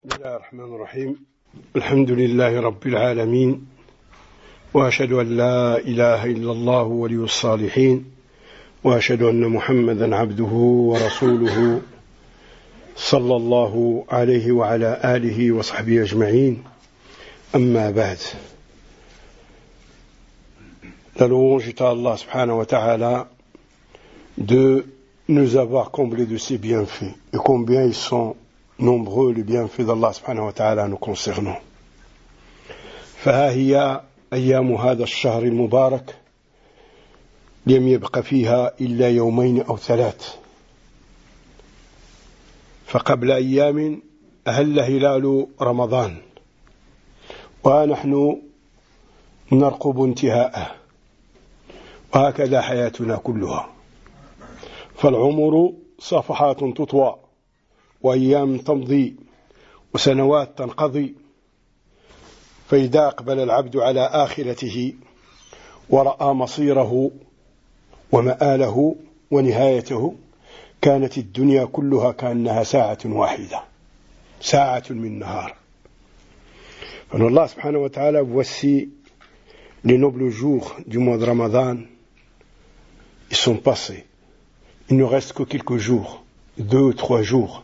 بسم الله الرحمن الرحيم. الحمد لله رب العالمين، وأشهد أن لا إله إلا الله ولي الصالحين، وأشهد أن محمدا عبده ورسوله صلى الله عليه وعلى آله وصحبه أجمعين. أما بعد. La louange est à Allah subhanahu wa ta'ala de nous avoir comblés de ses bienfaits, et combien ils sont nombreux les bienfaits d'Allah subhanahu wa ta'ala nous concernant. فها هي أيام هذا الشهر المبارك لم يبق فيها إلا يومين أو ثلاث. فقبل أيام أهل هلال رمضان، ونحن نرقب انتهاءه، وهكذا حياتنا كلها. فالعمر صفحات تطوى، وأيام تمضي، وسنوات تنقضي. فإذا أقبل العبد على آخرته ورأى مصيره ومآله ونهايته، كانت الدنيا كلها كأنها ساعة واحدة، ساعة من نهار. Allah subhanahu wa ta'ala, voici les nobles jours du mois de Ramadan, ils sont passés. Il ne reste que quelques jours, 2 ou 3 jours.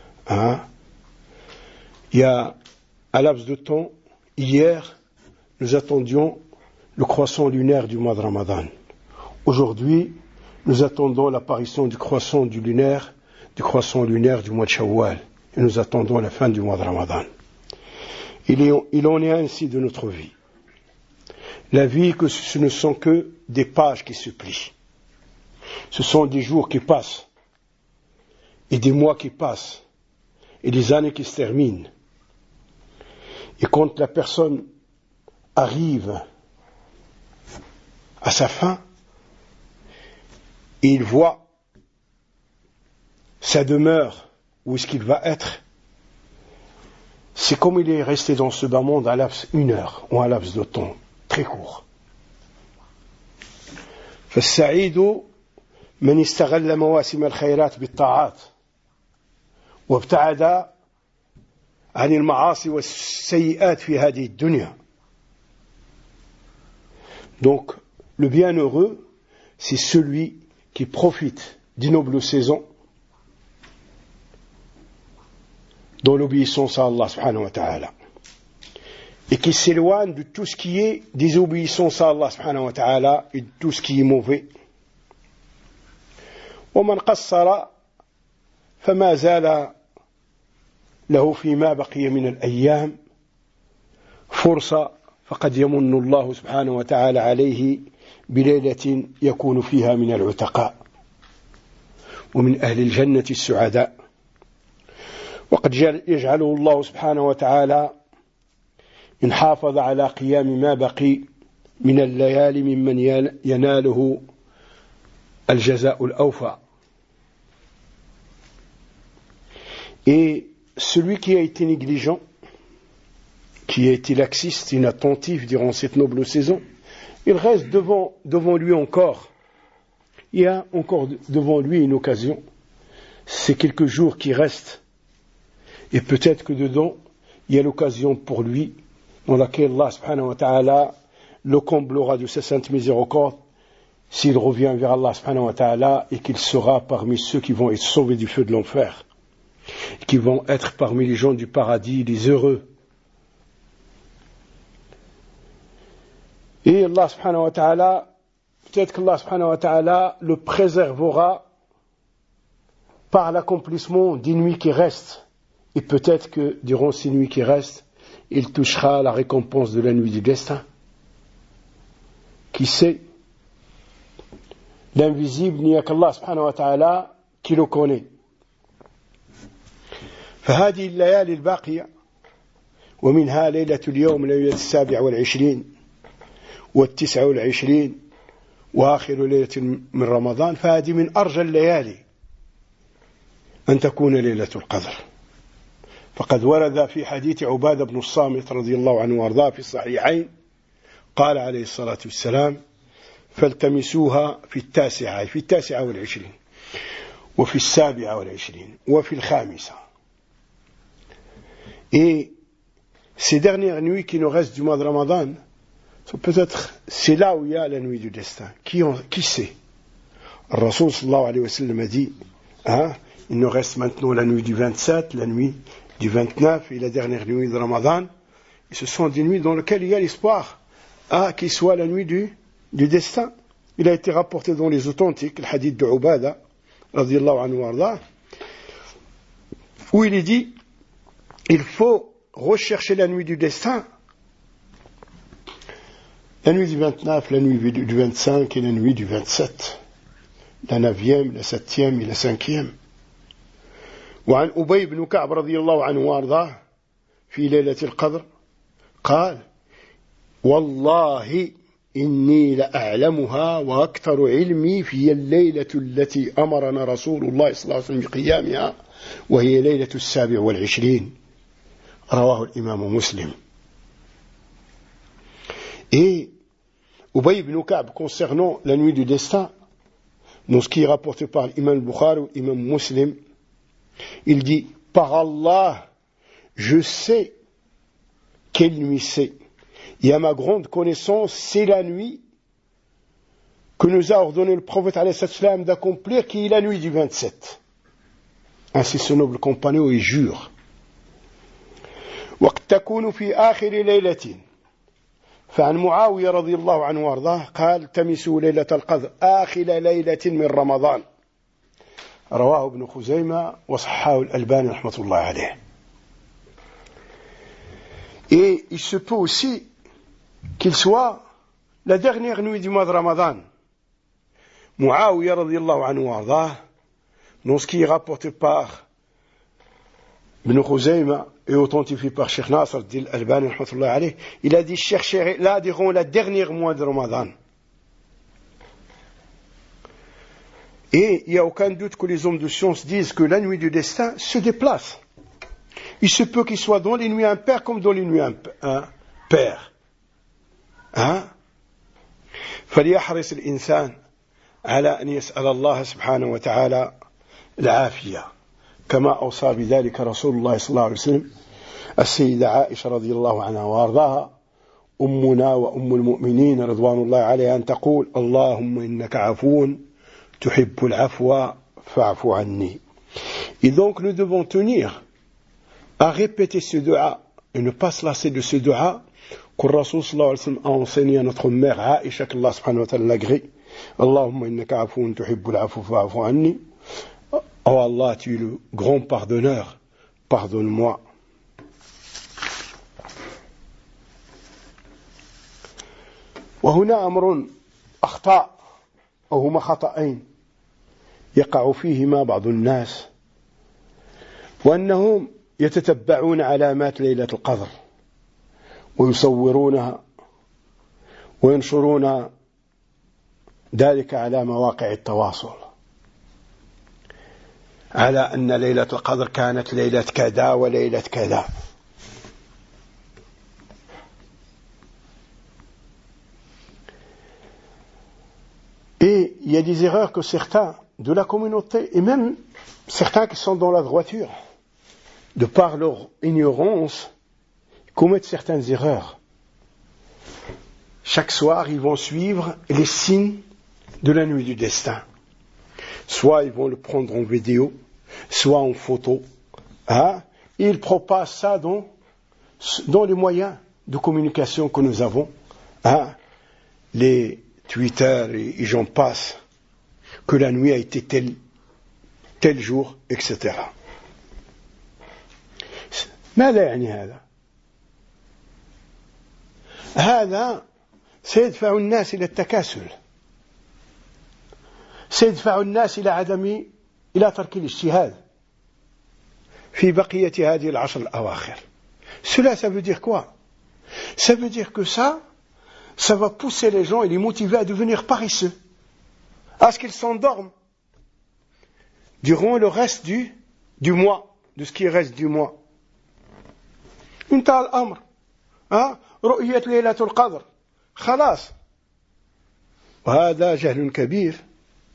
Il y a un laps de temps, hier, nous attendions le croissant lunaire du mois de Ramadan. Aujourd'hui, nous attendons l'apparition du croissant lunaire du mois de Shawwal. Et nous attendons la fin du mois de Ramadan. Il en est ainsi de notre vie. La vie, que ce ne sont que des pages qui se plient. Ce sont des jours qui passent, et des mois qui passent, et des années qui se terminent. Et quand la personne arrive à sa fin, et il voit sa demeure, où est-ce qu'il va être, c'est comme il est resté dans ce bas monde un laps, 1 heure, ou un laps de temps très court. فالسعيد من استغل مواسم الخيرات بالطاعات وابتعد عن المعاصي والسيئات في هذه الدنيا. Donc, le bienheureux, c'est celui qui profite des nobles saisons dans l'obéissance à Allah subhanahu wa ta'ala, et qui s'éloigne de tout ce qui est désobéissance à Allah subhanahu wa ta'ala et de tout ce qui est mauvais. ومن قصر فما زال له فيما بقي من الأيام فرصة، فقد يمن الله سبحانه وتعالى عليه بليلة يكون فيها من العتقاء ومن أهل الجنة السعداء. وقد يجعله الله سبحانه وتعالى إن حافظ على قيام ما بقي من الليالي ممن يناله الجزاء الأوفى. Et celui qui a été négligent, qui a été laxiste, inattentif durant cette noble saison, il reste devant lui encore. Il y a encore devant lui une occasion. C'est quelques jours qui restent. Et peut-être que dedans, il y a l'occasion pour lui, dans laquelle Allah subhanahu wa ta'ala le comblera de sa sainte miséricorde, s'il revient vers Allah subhanahu wa ta'ala, et qu'il sera parmi ceux qui vont être sauvés du feu de l'enfer, qui vont être parmi les gens du paradis, les heureux. Et Allah subhanahu wa ta'ala, peut-être qu'Allah subhanahu wa ta'ala le préservera par l'accomplissement des nuits qui restent, et peut-être que durant ces nuits qui restent, il touchera la récompense de la nuit du destin. Qui sait? L'invisible, n'y a qu'Allah subhanahu wa ta'ala qui le connaît. فهذه الليالي الباقية، ومنها ليلة اليوم ليلة 27 و29 وآخر ليلة من رمضان، فهذه من أرجى الليالي أن تكون ليلة القدر. فقد ورد في حديث عبادة بن الصامت رضي الله عنه وارضاه في الصحيحين، قال عليه الصلاة والسلام: فالتمسوها في 29 وفي 27 وفي 5. Et ces dernières nuits qui nous restent du mois de Ramadan, peut-être c'est là où il y a la nuit du destin. Qui sait? Le Rasoul sallallahu alayhi wa sallam a dit, il nous reste maintenant la nuit du 27, la nuit du 29 et la dernière nuit de Ramadan. Et ce sont des nuits dans lesquelles il y a l'espoir qu'il soit la nuit du destin. Il a été rapporté dans les authentiques, le hadith de Ubada, radiyallahu anhu warda, où il est dit, il faut rechercher la nuit du destin, la nuit du 29, la nuit du 25 et la nuit du 27, la 9e, la 7e et la 5e. وعن أبي بن كعب رضي الله عنه وارضاه في ليلة القدر قال والله إني لأعلمها وأكثر علمي في الليلة التي أمرنا رسول الله صلى الله عليه وسلم بقيامها وهي ليلة 27 رواه الإمام مسلم. Et Ubay ibn Ka'b concernant la nuit du destin, dans ce qui est rapporté par l'imam Bukhari ou l'imam Muslim, il dit, par Allah, je sais quelle nuit c'est. Et à ma grande connaissance, c'est la nuit que nous a ordonné le prophète alayhi salam d'accomplir, qui est la nuit du 27. Ainsi ce noble compagnon il jure. وقد تكون في آخر ليلة فعن معاوية رضي الله عنه وارضاه قال تمسوا ليلة القدر آخر ليلة من رمضان رواه ابن خزيمة وصححه الألباني رحمة الله عليه. Et il se peut aussi qu'il soit la dernière nuit du mois de Ramadan. Muawiyah radiyallahu anhu wardah, dans ce qui est rapporté par Ibn Khuzayma et authentifié par Cheikh Nasr al-Albani rahmatullah alayh, il a dit chercher là durant la dernière mois de Ramadan. Et il n'y a aucun doute que les hommes de science disent que la nuit du destin se déplace. Il se peut qu'il soit dans les nuits impaires comme dans les nuits paires. فليحرص الإنسان على أن يسأل الله سبحانه وتعالى العافية كما أوصى بذلك رسول الله صلى الله عليه وسلم السيدة عائشة رضي الله عنها وارضاها أمنا وأم المؤمنين رضوان الله عليها أن تقول اللهم إنك عفو تحب العفو فاعف عني. Et donc nous devons tenir à répéter ce dua et ne pas se lasser de ce dua que le Rasoul sallallahu alayhi wa sallam a enseigné à notre mère Aïcha, qu'Allah subhanahu wa ta'ala l'agrée. Allahumma innaka afoun tuhibbul afu fa'afu anni. Oh Allah, tu es le grand pardonneur, pardonne-moi. وهنا أمر أخطاء أو هما خطأين يقع فيهما بعض الناس وأنهم يتتبعون علامات ليلة القدر ويصورونها وينشرون ذلك على مواقع التواصل على أن ليلة القدر كانت ليلة كذا وليلة كذا. Et il y a des erreurs que certains de la communauté, et même certains qui sont dans la droiture, de par leur ignorance, commettent certaines erreurs. Chaque soir, ils vont suivre les signes de la nuit du destin. Soit ils vont le prendre en vidéo, soit en photo. Ils propagent ça dans les moyens de communication que nous avons. Les Twitter et j'en passe, que la nuit a été tel jour, etc. ماذا يعني هذا؟ هذا سيدفع الناس إلى التكاسل، سيدفع الناس إلى ترك الاجتهاد في بقية هذه العشر الأواخر. Cela, ça veut dire quoi? Ça veut dire que ça va pousser les gens et les motiver à devenir paresseux, à ce qu'ils s'endorment durant le reste du mois, de ce qui reste du mois. انتهى الأمر. رؤية ليلة القدر خلاص. وهذا جهل كبير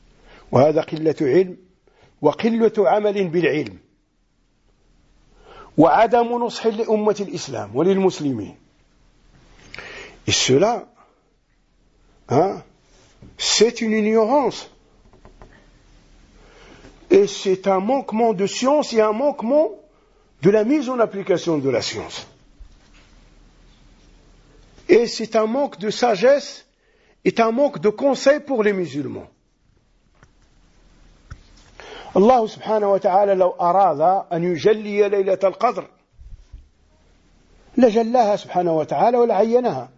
وهذا قلة علم وقلة عمل بالعلم وعدم نصح لأمة الإسلام وللمسلمين. Et cela, c'est une ignorance. Et c'est un manquement de science et un manquement de la mise en application de la science. Et c'est un manque de sagesse et un manque de conseil pour les musulmans. Allah subhanahu wa ta'ala لو أراد أن يجلي ليلة القدر لجلاها سبحانه وتعالى ولعينها.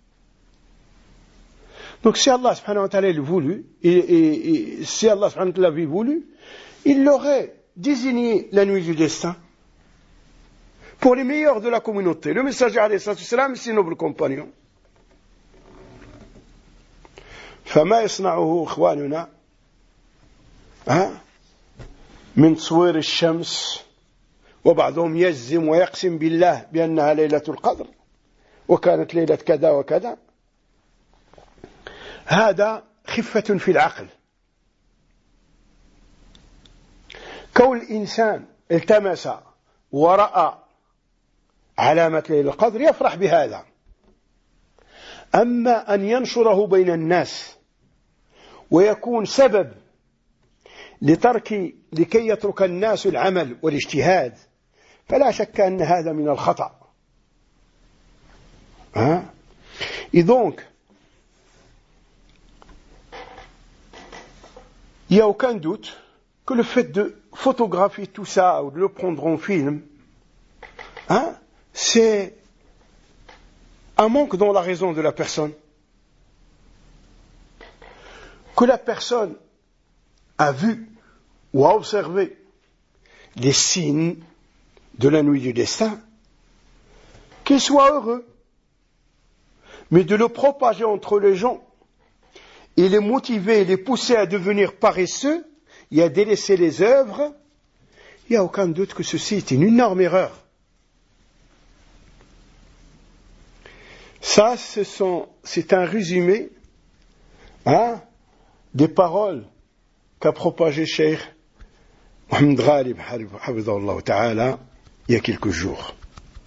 Donc si Allah subhanahu wa ta'ala le voulu, et si Allah subhanahu wa ta'ala l'avait voulu, il l'aurait désigné la nuit du destin pour les meilleurs de la communauté. Le messager alayhi salatu wassalam et ses nobles compagnons. فما يصنعه إخواننا من تصوير الشمس وبعضهم يجزم ويقسم بالله بأنها ليلة القدر وكانت ليلة كذا وكذا، هذا خفة في العقل. كون الإنسان التمس ورأى علامة ليلة القدر يفرح بهذا، أما أن ينشره بين الناس ويكون سبب لكي يترك الناس العمل والاجتهاد، فلا شك أن هذا من الخطأ. Et donc, il n'y a aucun doute que le fait de photographier tout ça ou de le prendre en film, c'est un manque dans la raison de la personne. Que la personne a vu ou a observé les signes de la nuit du destin, qu'il soit heureux. Mais de le propager entre les gens et les motiver et les pousser à devenir paresseux et à délaisser les œuvres, il n'y a aucun doute que ceci est une énorme erreur. Ça, c'est un résumé des paroles qu'a propagé Cheikh Mohamed Ghalib hafidhahullah ta'ala il y a quelques jours.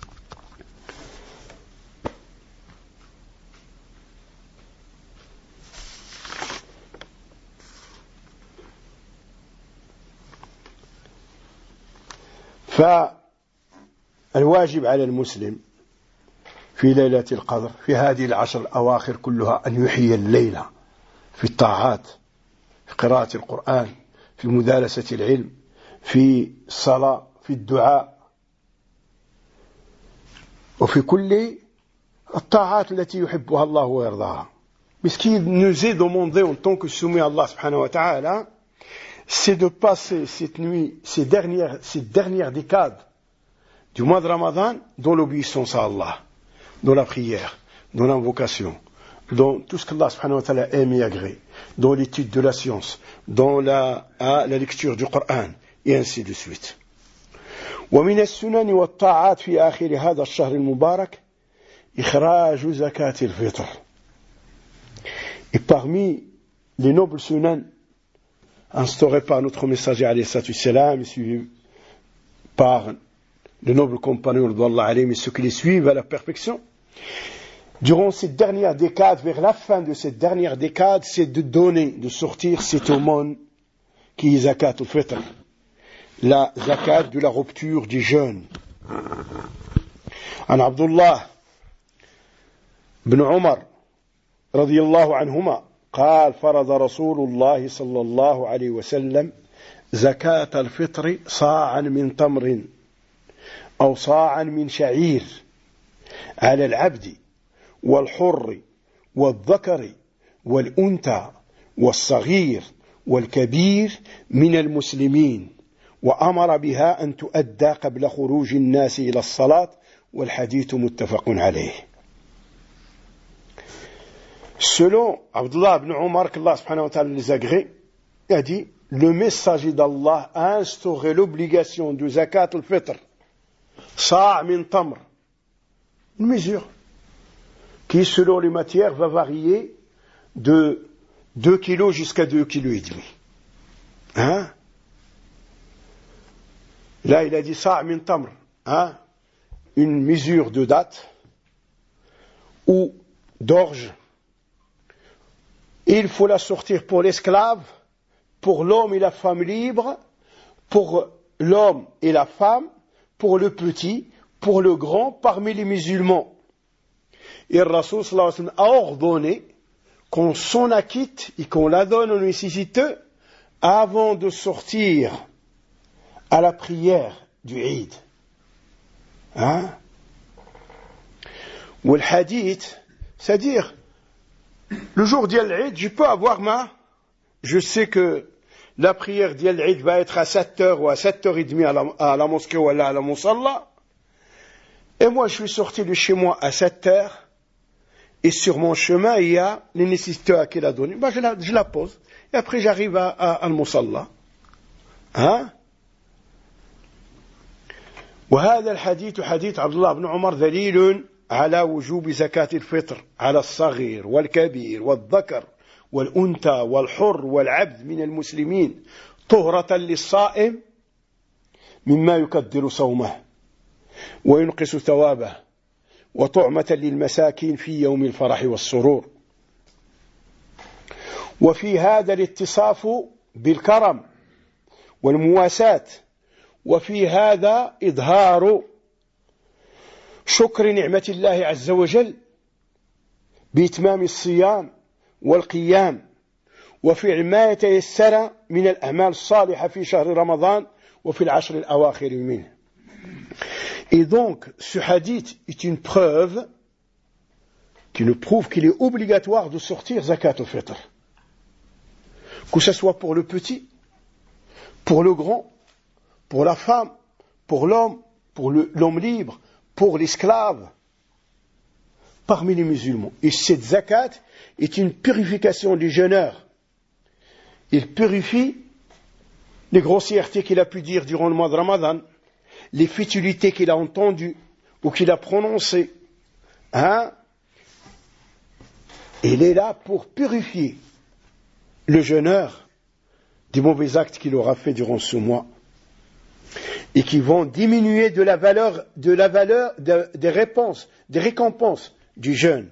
فالواجب على المسلم في ليلة القدر في هذه العشر الأواخر كلها أن يحيي الليلة في الطاعات، في قراءة القرآن، في مدارسة العلم، في الصلاة، في الدعاء، وفي كل الطاعات التي يحبها الله ويرضاها. Mais ce qui nous est demandé en tant que soumis à Allah subhanahu wa ta'ala, c'est de passer cette nuit, ces dernières décades du mois de Ramadan dans l'obéissance à Allah, dans la prière, dans l'invocation, dans tout ce qu'Allah subhanahu wa ta'ala aime et agrée, dans l'étude de la science, dans la lecture du Coran, et ainsi de suite. ومن السنن والطاعات في آخر هذا الشهر المبارك إخراج زكاة الفطر. Et parmi les nobles sunan instaurés par notre messager alayhi salatu wassalam et suivis par les nobles compagnons d'Allah alayhim et ceux qui les suivent à la perfection, durant cette dernière décade, vers la fin de cette dernière décade, c'est de donner, de sortir cette aumône qui est zakat al-fitr, la zakat de la rupture du jeûne. عن عبد الله بن عمر رضي الله عنهما قال فرض رسول الله صلى الله عليه وسلم زكاة الفطر صاعا من تمر أو صاعا من شعير على العبد والحر والذكر والأنثى والصغير والكبير من المسلمين وأمر بها أن تؤدى قبل خروج الناس إلى الصلاة والحديث متفق عليه. Selon Abdullah ibn Omar, qu'Allah subhanahu wa ta'ala les agrée, il a dit, le messager d'Allah a instauré l'obligation de zakat al-fitr, sa' min tamr, une mesure qui, selon les matières, va varier de 2 kilos jusqu'à 2 kilos et demi. Là, il a dit sa' min tamr, une mesure de date ou d'orge. Il faut la sortir pour l'esclave, pour l'homme et la femme libre, pour l'homme et la femme, pour le petit, pour le grand, parmi les musulmans. Et le Rasoul sallallahu alayhi wa sallam a ordonné qu'on s'en acquitte et qu'on la donne aux nécessiteux avant de sortir à la prière du Eid. Ou le hadith, c'est-à-dire, le jour d'Al Eid, je peux avoir je sais que la prière d'Al Eid va être à 7h ou à 7h30 à la mosquée ou à la musalla. Et moi, je suis sorti de chez moi à 7h. Et sur mon chemin, il y a les nécessiteux qu'il a donné. Je la pose. Et après, j'arrive à la musalla. وهذا الحديث حديث عبد الله بن عمر دليل على وجوب زكاة الفطر على الصغير والكبير والذكر والأنثى والحر والعبد من المسلمين طهرة للصائم مما يكدر صومه وينقص ثوابه وطعمة للمساكين في يوم الفرح والسرور. وفي هذا الاتصاف بالكرم والمواساة، وفي هذا إظهار شكر نعمة الله عز وجل بإتمام الصيام والقيام وفعل ما يتيسر من الأعمال الصالحة في شهر رمضان وفي العشر الأواخر منه. Et donc, ce hadith est une preuve qui nous prouve qu'il est obligatoire de sortir zakat al-fitr. Que ce soit pour le petit, pour le grand, pour la femme, pour l'homme, pour l'homme libre, pour l'esclave, parmi les musulmans. Et cette zakat est une purification du jeûneur. Il purifie les grossièretés qu'il a pu dire durant le mois de Ramadan, les futilités qu'il a entendues ou qu'il a prononcées. Il est là pour purifier le jeûneur des mauvais actes qu'il aura fait durant ce mois et qui vont diminuer de la valeur des récompenses du jeûne.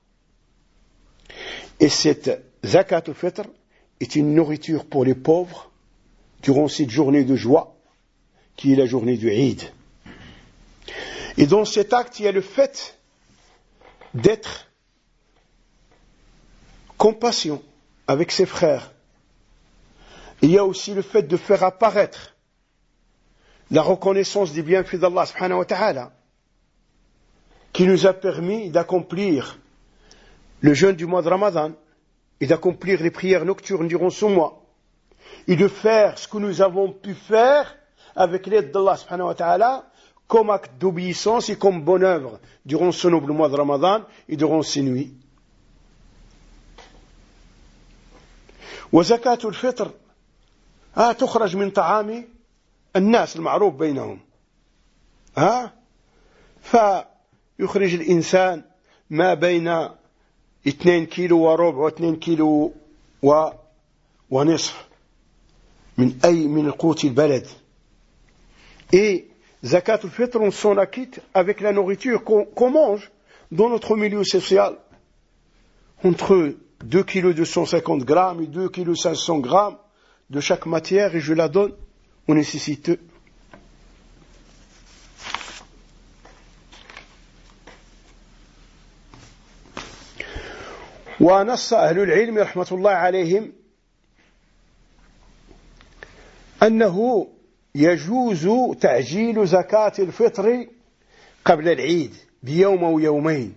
Et cette zakat al-fitr est une nourriture pour les pauvres durant cette journée de joie qui est la journée du Eid. Et dans cet acte, il y a le fait d'être compassion avec ses frères. Il y a aussi le fait de faire apparaître la reconnaissance des bienfaits d'Allah subhanahu wa ta'ala qui nous a permis d'accomplir le jeûne du mois de Ramadan et d'accomplir les prières nocturnes durant ce mois et de faire ce que nous avons pu faire avec l'aide d'Allah subhanahu wa ta'ala comme acte d'obéissance et comme bonne œuvre durant ce noble mois de Ramadan et durant ces nuits. وزكاة الفطر تخرج من طعام الناس المعروف بينهم فيخرج الإنسان ما بين 2 كيلو وربع و 2 كيلو ونصف من القوت البلد. Et zakat al-fitr, on s'en acquitte avec la nourriture qu'on mange dans notre milieu social. Entre 2 kg 250 grammes et 2 kg 500 grammes de chaque matière, et je la donne aux nécessiteux. ونص أهل العلم رحمة الله عليهم أنه يجوز تعجيل زكاة الفطر قبل العيد بيوم أو يومين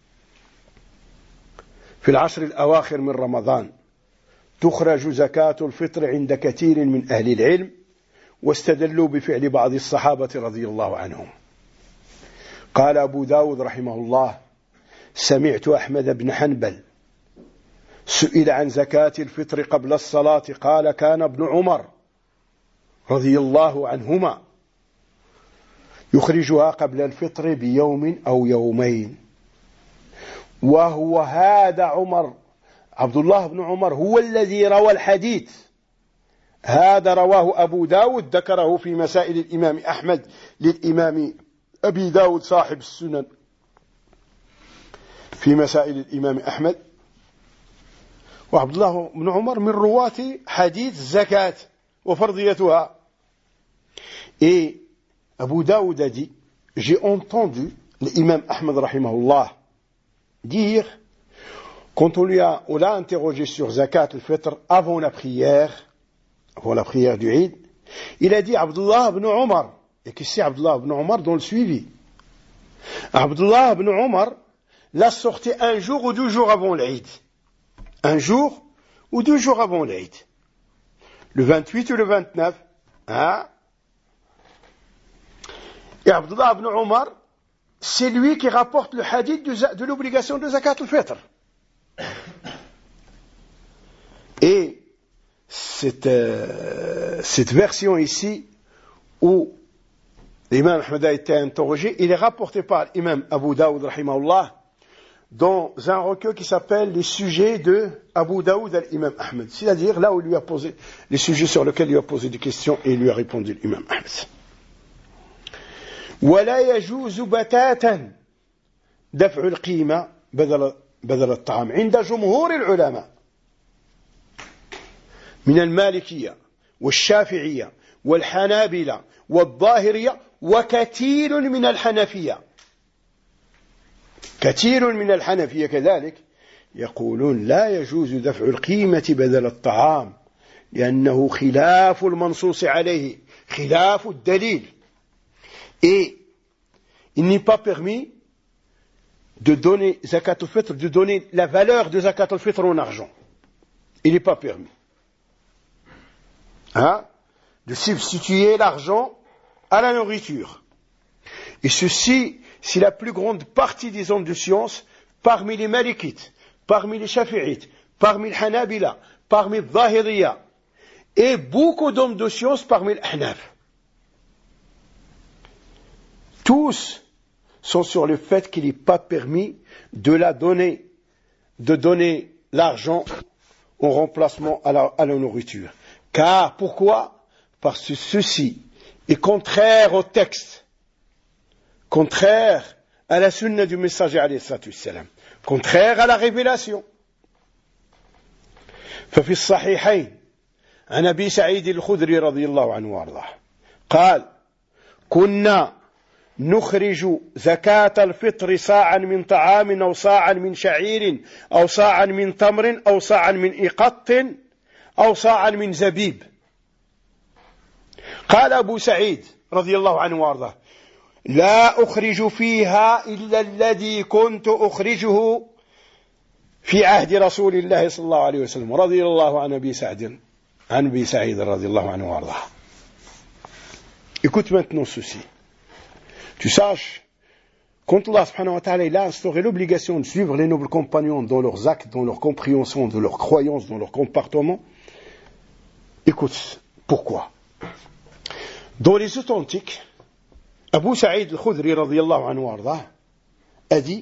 في العشر الأواخر من رمضان. تخرج زكاة الفطر عند كثير من أهل العلم واستدلوا بفعل بعض الصحابة رضي الله عنهم. قال أبو داود رحمه الله: سمعت أحمد بن حنبل سئل عن زكاة الفطر قبل الصلاة قال: كان ابن عمر رضي الله عنهما يخرجها قبل الفطر بيوم أو يومين. وهو هذا عبد الله بن عمر هو الذي روى الحديث هذا، رواه أبو داود ذكره في مسائل الإمام أحمد للإمام أبي داود صاحب السنن في مسائل الإمام أحمد. وعبد الله بن عمر من رواة حديث الزكاة وفرضيتها. Et Abu Daoud a dit, j'ai entendu l'imam Ahmed rahimahullah dire, quand on l'a interrogé sur Zakat al-Fitr avant la prière du Eid, il a dit Abdullah ibn Omar. Et qui c'est Abdullah ibn Omar dans le suivi? Abdullah ibn Omar l'a sorti un jour ou 2 jours avant l'Eid. Un jour ou 2 jours avant l'Eid. Le 28 ou le 29. Hein? Et Abdullah ibn Omar, c'est lui qui rapporte le hadith de l'obligation de Zakat al-Fitr. Et cette version ici, où l'imam Ahmed a été interrogé, il est rapporté par l'imam Abu Daoud rahimahullah dans un recueil qui s'appelle Les sujets de Abu Daoud à l'imam Ahmed. C'est-à-dire là où il lui a posé les sujets sur lesquels il lui a posé des questions et il lui a répondu l'imam Ahmed. ولا يجوز بتاتا دفع القيمة بدل الطعام عند جمهور العلماء من المالكية والشافعية والحنابلة والظاهرية وكثير من الحنفية. كثير من الحنفية كذلك يقولون لا يجوز دفع القيمة بدل الطعام لأنه خلاف المنصوص عليه خلاف الدليل. Et il n'est pas permis de donner Zakat al-Fitr, de donner la valeur de Zakat al-Fitr en argent. Il n'est pas permis. Hein? De substituer l'argent à la nourriture. Et ceci, c'est la plus grande partie des hommes de science parmi les Malikites, parmi les Shafi'ites, parmi les Hanabila, parmi les Zahiriya, et beaucoup d'hommes de science parmi les Ahnaf. Tous sont sur le fait qu'il n'est pas permis de donner l'argent en remplacement à la nourriture. Car, pourquoi? Parce que ceci est contraire au texte, contraire à la sunna du messager alayhi salatu wassalam, contraire à la révélation. ففي الصحيحين عن أبي سعيد الخدري رضي الله عنه وارضاه قال كنا نخرج زكاة الفطر صاعا من طعام أو صاعا من شعير أو صاعا من تمر أو صاعا من إقط أو صاعا من زبيب. قال أبو سعيد رضي الله عنه وارضاه لا أخرج فيها إلا الذي كنت أخرجه في عهد رسول الله صلى الله عليه وسلم رضي الله عن أبي سعيد رضي الله عنه وارضاه. Écoute maintenant ceci. Tu saches, quand Allah subhanahu wa ta'ala il a instauré l'obligation de suivre les nobles compagnons dans leurs actes, dans leur compréhension, dans leurs croyances, dans leur comportement, écoute, pourquoi? Dans les authentiques, Abu Sa'id al-Khudri radiyallahu anhu wardah a dit,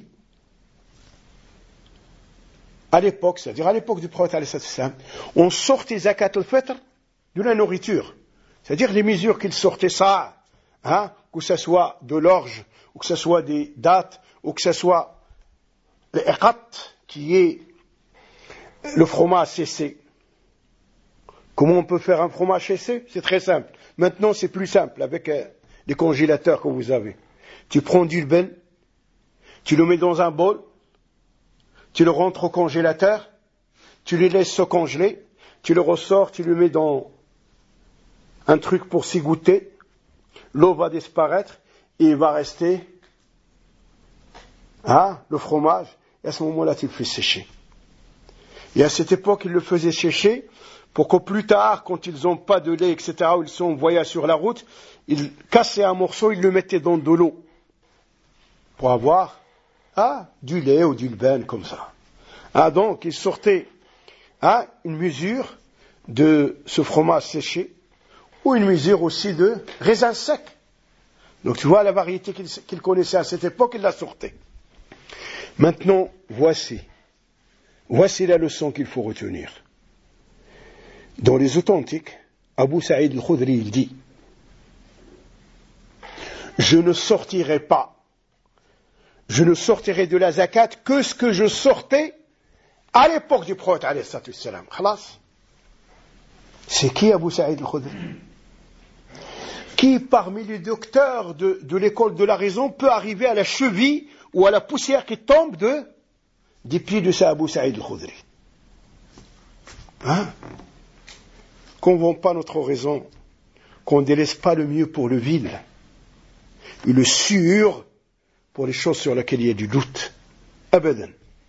à l'époque, c'est-à-dire à l'époque du prophète alayhi salam, on sortait zakat al-fitr de la nourriture, c'est-à-dire les mesures qu'il sortait ça, hein, que ce soit de l'orge, ou que ce soit des dattes, ou que ce soit l'iqat, qui est le fromage séché. Comment on peut faire un fromage séché? C'est très simple. Maintenant, c'est plus simple avec les congélateurs que vous avez. Tu prends du lben, tu le mets dans un bol, tu le rentres au congélateur, tu le laisses se congeler, tu le ressors, tu le mets dans un truc pour s'égoutter, l'eau va disparaître et il va rester le fromage, et à ce moment-là, tu le fais sécher. Et à cette époque, ils le faisaient sécher pour que plus tard, quand ils n'ont pas de lait, etc., ou ils sont en voyage sur la route, ils cassaient un morceau, ils le mettaient dans de l'eau pour avoir du lait ou du lben comme ça. Donc, ils sortaient une mesure de ce fromage séché ou une mesure aussi de raisin sec. Donc, tu vois la variété qu'ils connaissaient à cette époque, ils la sortaient. Maintenant, voici la leçon qu'il faut retenir. Dans les authentiques, Abu Sa'id al-Khudri il dit: je ne sortirai de la zakat que ce que je sortais à l'époque du prophète alayhi salatu wassalam. Khalas. C'est qui Abu Saïd al-Khudri? Qui parmi les docteurs de l'école de la raison peut arriver à la cheville ou à la poussière qui tombe des pieds de ce Abu Saïd al-Khudri? Hein? Qu'on ne vend pas notre raison, qu'on ne délaisse pas le mieux pour le vil et le sûr pour les choses sur lesquelles il y a du doute. أبدا.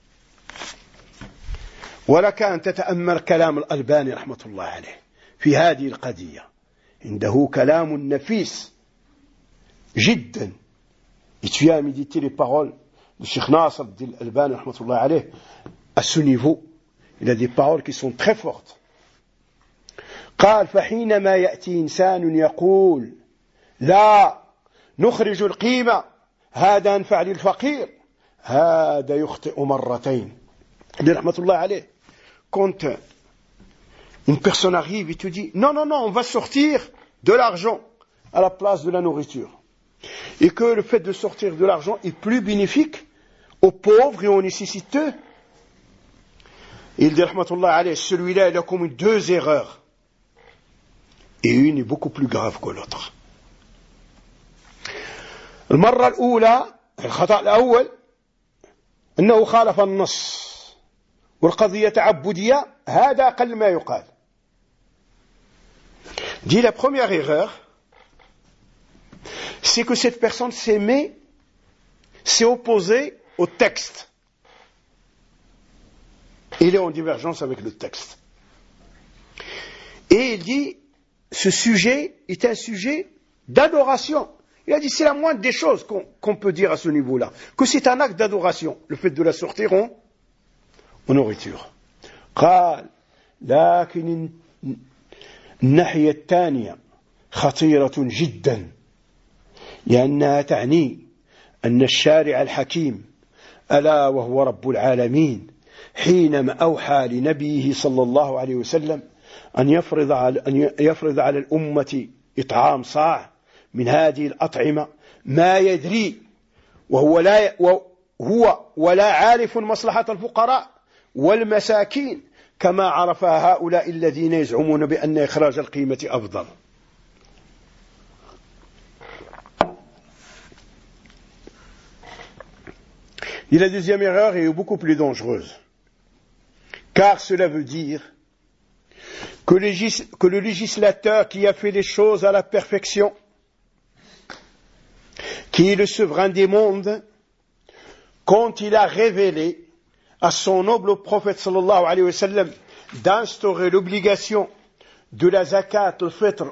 ولك أن تتأمل كلام الألباني رحمة الله عليه في هذه القضية. عنده كلام نفيس جدا. Et tu as médité les paroles de Cheikh Nasr al-Albani رحمة الله عليه à ce niveau. Il a des paroles qui sont très fortes. قال فحينما يأتي إنسان يقول لا نخرج القيمة هذا أنفع للفقير هذا يخطئ مرتين. رحمة الله عليه. Quand une personne arrive et te dit non, on va sortir de l'argent à la place de la nourriture, et que le fait de sortir de l'argent est plus bénéfique aux pauvres et aux nécessiteux, il dit rahmatullah alayhi, celui-là il a commis deux erreurs et une est beaucoup plus grave que l'autre. المرة الأولى الخطأ الأول أنه خالف النص والقضية تعبدية هذا أقل ما يقال. Dit la première erreur, c'est que cette personne s'est opposée au texte. Il est en divergence avec le texte. Et il dit, ce sujet est un sujet d'adoration. Il a dit, c'est la moindre des choses qu'on peut dire à ce niveau-là. Que c'est un acte d'adoration, le fait de la sortir en nourriture. قال لكن الناحية الثانية خطيرة جدا لأنها تعني أن الشارع الحكيم ألا وهو رب العالمين حينما أوحى لنبيه صلى الله عليه وسلم أن يفرض على الأمة إطعام صاع من هذه الأطعمة ما يدري وهو ولا عارف مصلحة الفقراء والمساكين كما عرفها هؤلاء الذين يزعمون بأن إخراج القيمة أفضل. Et la deuxième erreur est beaucoup plus dangereuse, car cela veut dire que le législateur qui a fait les choses à la perfection, qui est le souverain des mondes, quand il a révélé à son noble prophète sallallahu alayhi wa sallam d'instaurer l'obligation de la zakat al-fitr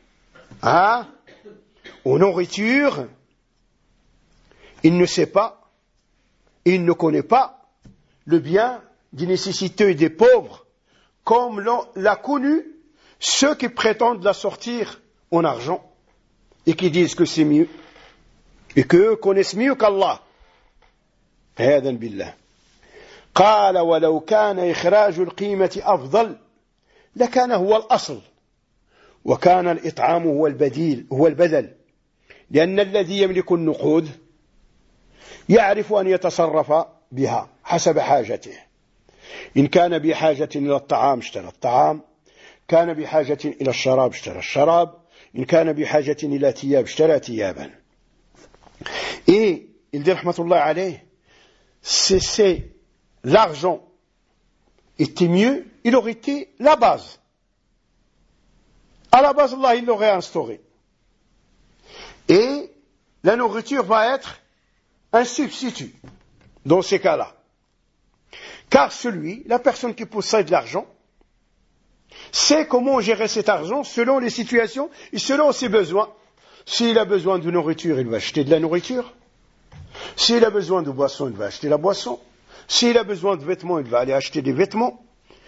aux nourritures, il ne sait pas, il ne connaît pas le bien des nécessiteux et des pauvres, comme l'a connu ceux qui prétendent la sortir en argent et qui disent que c'est mieux et qu'eux connaissent mieux qu'Allah. عياذا بالله. قال ولو كان إخراج القيمة أفضل لكان هو الأصل وكان الإطعام هو البدل لأن الذي يملك النقود يعرف أن يتصرف بها حسب حاجته. إن كان بحاجة إلى الطعام اشترى الطعام، كان بحاجة إلى الشراب اشترى الشراب، إن كان بحاجة إلى ثياب اشترى ثيابا. Et il dit rahmatullah alayh, c'est l'argent était mieux, il aurait été la base. À la base, Allah, il l'aurait instauré. Et la nourriture va être un substitut dans ces cas-là. Car la personne qui possède l'argent, sait comment gérer cet argent selon les situations et selon ses besoins. S'il a besoin de nourriture, il va acheter de la nourriture. S'il a besoin de boisson, il va acheter la boisson. S'il a besoin de vêtements, il va aller acheter des vêtements.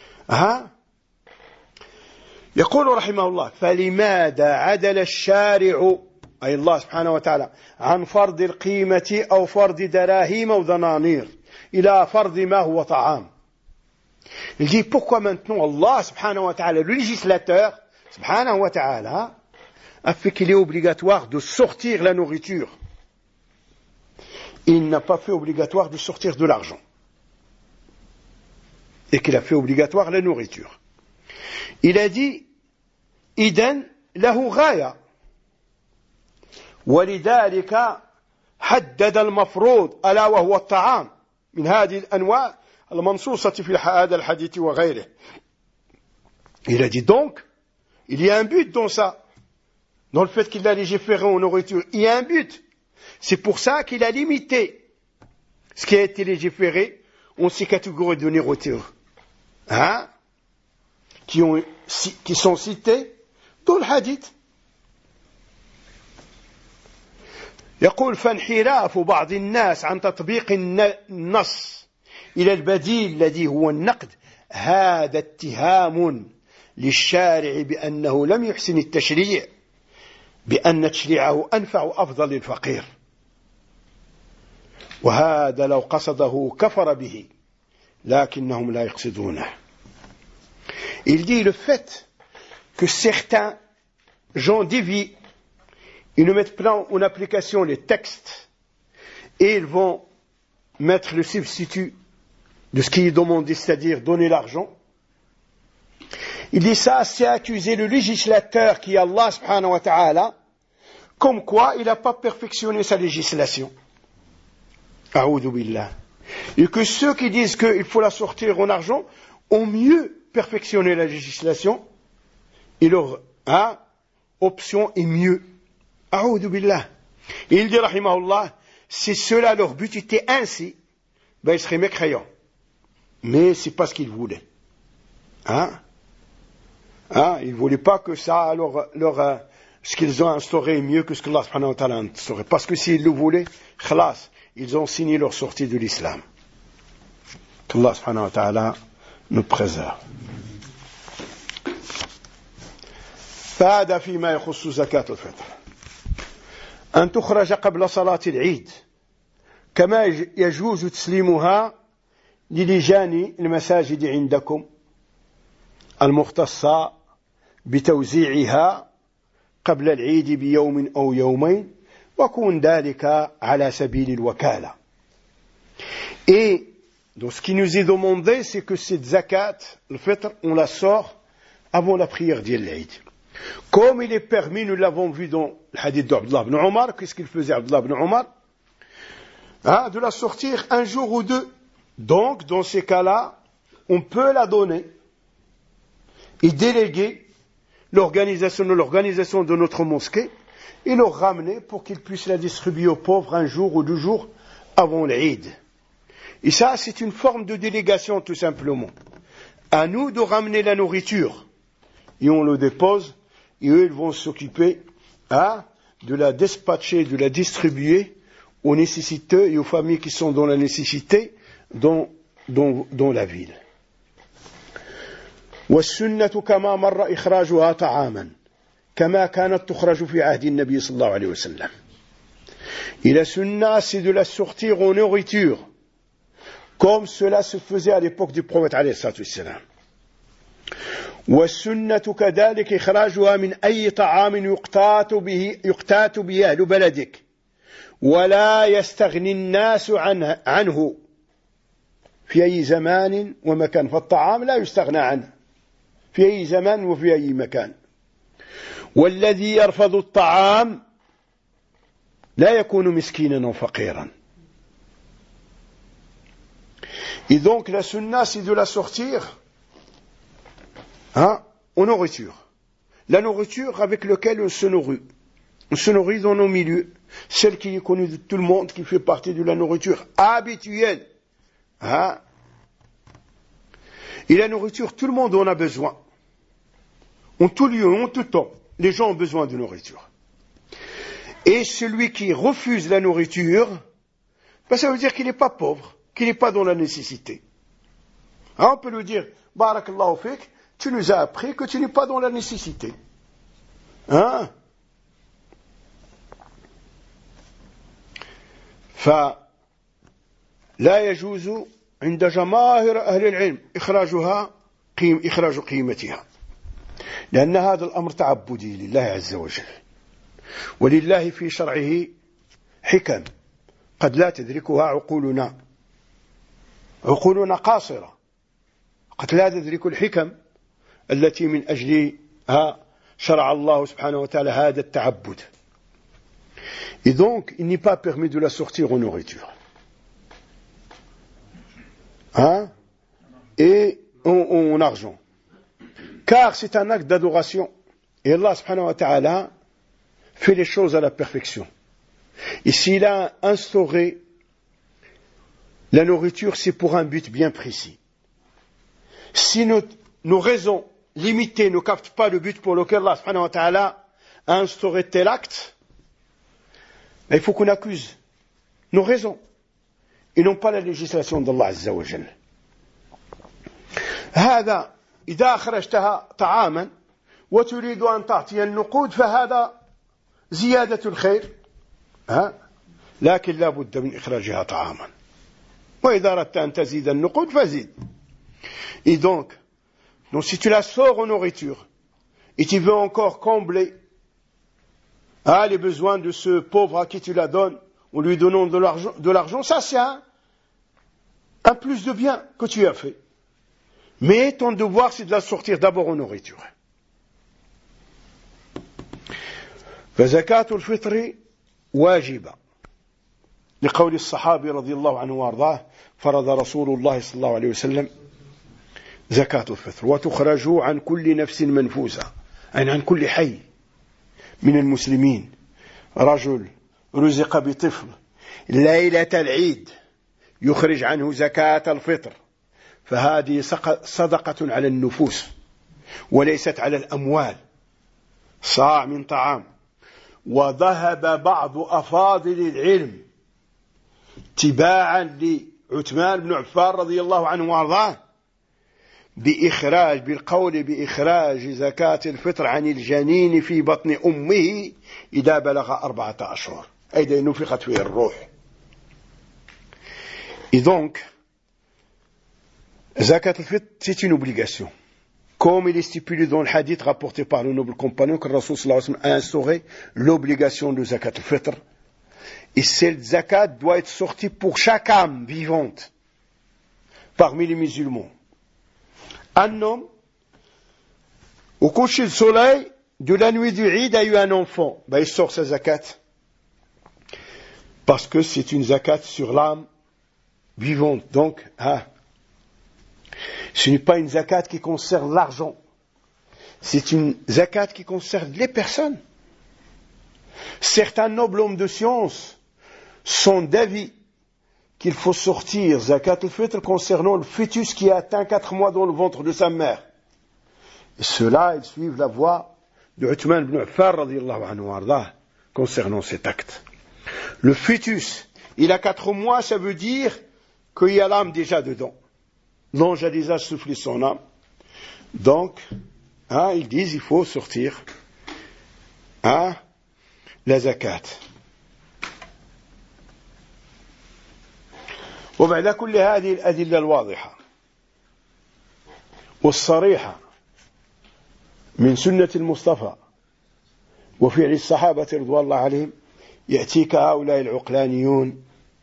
يقول رحمه الله فلماذا عدل الشارع أي الله سبحانه وتعالى عن فرض القيمة أو فرض دراهم أو دنانير إلى فرض ما هو طعام. Il dit pourquoi maintenant Allah subhanahu wa ta'ala, le législateur subhanahu wa ta'ala, a fait qu'il est obligatoire de sortir la nourriture. Il n'a pas fait obligatoire de sortir de l'argent. Et qu'il a fait obligatoire la nourriture. Il a dit, إذن له غاية ولذلك حدد المفروض ألا وهو الطعام من هذه الأنواع المنصوصة في هذا الحديث وغيره. Il a dit donc, il y a un but dans ça, dans le fait qu'il a légiféré en nourriture. Il y a un but. C'est pour ça qu'il a limité ce qui a été légiféré en ces catégories de nourriture, hein, qui sont citées dans le hadith. يقول فانحراف بعض الناس عن تطبيق النص إلى البديل الذي هو النقد هذا اتهام للشارع بأنه لم يحسن التشريع بأن تشريعه أنفع وأفضل للفقير وهذا لو قصده كفر به لكنهم لا يقصدونه. Il dit le fait que certains gens dévient, ils ne mettent pas en application les textes et ils vont mettre le substitut de ce qui est demandé, c'est-à-dire donner l'argent. Il dit ça, c'est accuser le législateur qui est Allah subhanahu wa ta'ala, comme quoi il n'a pas perfectionné sa législation. A'oudhu billah. Et que ceux qui disent qu'il faut la sortir en argent ont mieux perfectionné la législation et leur option est mieux. A'oudhu billah. Et il dit, rahimahullah, si cela leur but était ainsi, ben ils seraient mécréants. Mais c'est pas ce qu'ils voulaient. Ils ne voulaient pas que ça, ce qu'ils ont instauré est mieux que ce que Allah subhanahu wa ta'ala a instauré. Parce que s'ils le voulaient, khalas, ils ont signé leur sortie de l'islam. Qu'Allah subhanahu wa ta'ala nous préserve. فهذا فيما يخص زكاة الفطر أن تخرج قبل صلاة العيد كما يجوز تسليمها للجان المساجد عندكم المختصة بتوزيعها قبل العيد بيوم أو يومين وكون ذلك على سبيل الوكالة. Et donc ce qui nous est demandé, c'est que cette zakat, le fitr, on la sort avant la prière d'Eid. Comme il est permis, nous l'avons vu dans le hadith d'Abdullah ibn Omar, qu'est-ce qu'il faisait Abdullah ibn Omar, de la sortir un jour ou deux. Donc, dans ces cas-là, on peut la donner et déléguer l'organisation de notre mosquée et leur ramener pour qu'ils puissent la distribuer aux pauvres un jour ou 2 jours avant l'Eid. Et ça, c'est une forme de délégation tout simplement. À nous de ramener la nourriture et on le dépose et eux ils vont s'occuper de la dispatcher, de la distribuer aux nécessiteux et aux familles qui sont dans la nécessité dans la ville. والسنة كما مر إخراجها طعاما كما كانت تخرج في عهد النبي صلى الله عليه وسلم. Et la sunna, c'est de la sortir en nourriture, comme cela se faisait à l'époque du prophète عليه الصلاة والسلام. والسنة كذلك إخراجها من أي طعام يقتات به أهل بلدك ولا يستغني الناس عنه في أي زمان ومكان. فالطعام لا يستغنى عنه في أي زمان وفي أي مكان. والذي يرفض الطعام لا يكون مسكينا وفقيرا. Et donc la sunna, c'est de la sortir en nourriture. La nourriture avec laquelle on se nourrit. On se nourrit dans nos milieux. Celle qui est connue de tout le monde, qui fait partie de la nourriture habituelle. Et la nourriture, tout le monde en a besoin. En tout lieu, en tout temps, les gens ont besoin de nourriture. Et celui qui refuse la nourriture, ça veut dire qu'il n'est pas pauvre, qu'il n'est pas dans la nécessité. On peut lui dire, Barakallahu fik, tu nous as appris que tu n'es pas dans la nécessité. فلا يجوز عند جماهير أهل العلم إخراج قيمتها لأن هذا الأمر تعبدي لله عز وجل. ولله في شرعه حكم قد لا تدركها عقولنا، عقولنا قاصرة، قد لا تدرك الحكم التي من أجلها شرع الله subhanahu wa ta'ala هذا التعبد. Et donc, il n'est pas permis de la sortir en nourriture. Et en argent. Car c'est un acte d'adoration. Et Allah subhanahu wa ta'ala fait les choses à la perfection. Et s'il a instauré la nourriture, c'est pour un but bien précis. Si nos raisons limitées ne captent pas le but pour lequel Allah subhanahu wa ta'ala a instauré tel acte, il faut qu'on accuse nos raisons et non pas la législation d'Allah Azza wa Jalla. هذا إذا أخرجتها طعاما وتريد أن تعطي النقود فهذا زيادة الخير، لكن لا بد من إخراجها طعاما، وإذا أردت أن تزيد النقود فزيد. Et donc si tu la sors en nourriture et tu veux encore combler les besoins de ce pauvre à qui tu la donnes en lui donnant de l'argent, ça c'est un plus de bien que tu as fait. Mais ton devoir c'est de la sortir d'abord en nourriture. فزكاة الفطر واجبة لقول الصحابي رضي الله عنه وارضاه فرض رسول الله صلى الله عليه وسلم زكاة الفطر وتخرج عن كل نفس منفوسة، يعني عن كل حي من المسلمين. رجل رزق بطفل ليلة العيد يخرج عنه زكاة الفطر، فهذه صدقة على النفوس وليست على الأموال، صاع من طعام. وذهب بعض أفاضل العلم تباعا لعثمان بن عفان رضي الله عنه وارضاه بالقول بإخراج زكاة الفطر عن الجنين في بطن أمه إذا بلغ 4 أشهر، أي إذا نفخت فيه الروح. Et donc, zakat al-fitr, c'est une obligation. Comme il est stipulé dans le hadith rapporté par le noble compagnon que le Rasul sallallahu alayhi wa sallam a instauré l'obligation de zakat al-fitr. Et cette zakat doit être sortie pour chaque âme vivante parmi les musulmans. Un homme, au coucher du soleil de la nuit du Eid, a eu un enfant. Il sort sa zakat. Parce que c'est une zakat sur l'âme vivante. Donc, ce n'est pas une zakat qui concerne l'argent. C'est une zakat qui concerne les personnes. Certains nobles hommes de science sont d'avis qu'il faut sortir zakat al-fitr concernant le fœtus qui a atteint 4 mois dans le ventre de sa mère. Et ceux-là, ils suivent la voie de Uthman ibn Affan radiyallahu anhu ardah concernant cet acte. Le fœtus, il a 4 mois, ça veut dire qu'il y a l'âme déjà dedans. L'ange a déjà soufflé son âme. Donc, ils disent il faut sortir la zakat. وبعد كل هذه الأدلة الواضحة والصريحة من سنة المصطفى وفعل الصحابة رضوان الله عليهم، يأتيك هؤلاء العقلانيون